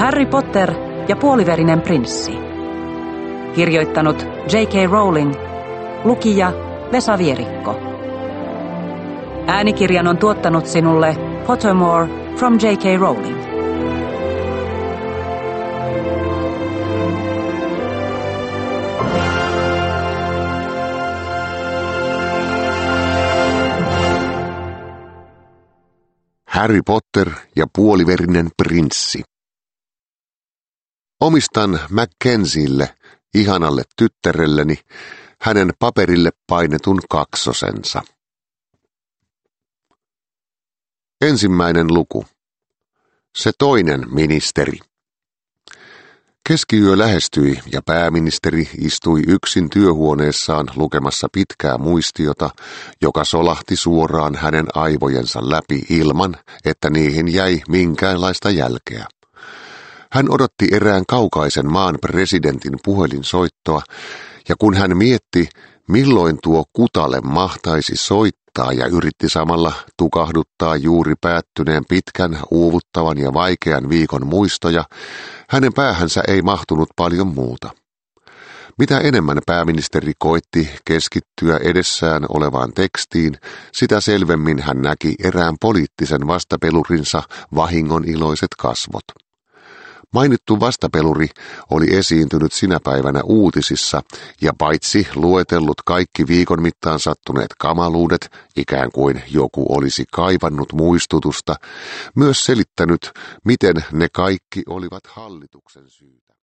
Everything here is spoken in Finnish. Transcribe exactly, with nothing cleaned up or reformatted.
Harry Potter ja puoliverinen prinssi. Kirjoittanut J K Rowling. Lukija Vesa Vierikko. Äänikirjan on tuottanut sinulle Pottermore from J K Rowling. Harry Potter ja puoliverinen prinssi. Omistan Mackenzielle, ihanalle tyttärelleni, hänen paperille painetun kaksosensa. Ensimmäinen luku. Se toinen ministeri. Keskiyö lähestyi ja pääministeri istui yksin työhuoneessaan lukemassa pitkää muistiota, joka solahti suoraan hänen aivojensa läpi ilman, että niihin jäi minkäänlaista jälkeä. Hän odotti erään kaukaisen maan presidentin puhelinsoittoa, ja kun hän mietti, milloin tuo kutale mahtaisi soittaa ja yritti samalla tukahduttaa juuri päättyneen pitkän, uuvuttavan ja vaikean viikon muistoja, hänen päähänsä ei mahtunut paljon muuta. Mitä enemmän pääministeri koitti keskittyä edessään olevaan tekstiin, sitä selvemmin hän näki erään poliittisen vastapelurinsa vahingoniloiset kasvot. Mainittu vastapeluri oli esiintynyt sinä päivänä uutisissa ja paitsi luetellut kaikki viikon mittaan sattuneet kamaluudet, ikään kuin joku olisi kaivannut muistutusta, myös selittänyt, miten ne kaikki olivat hallituksen syytä.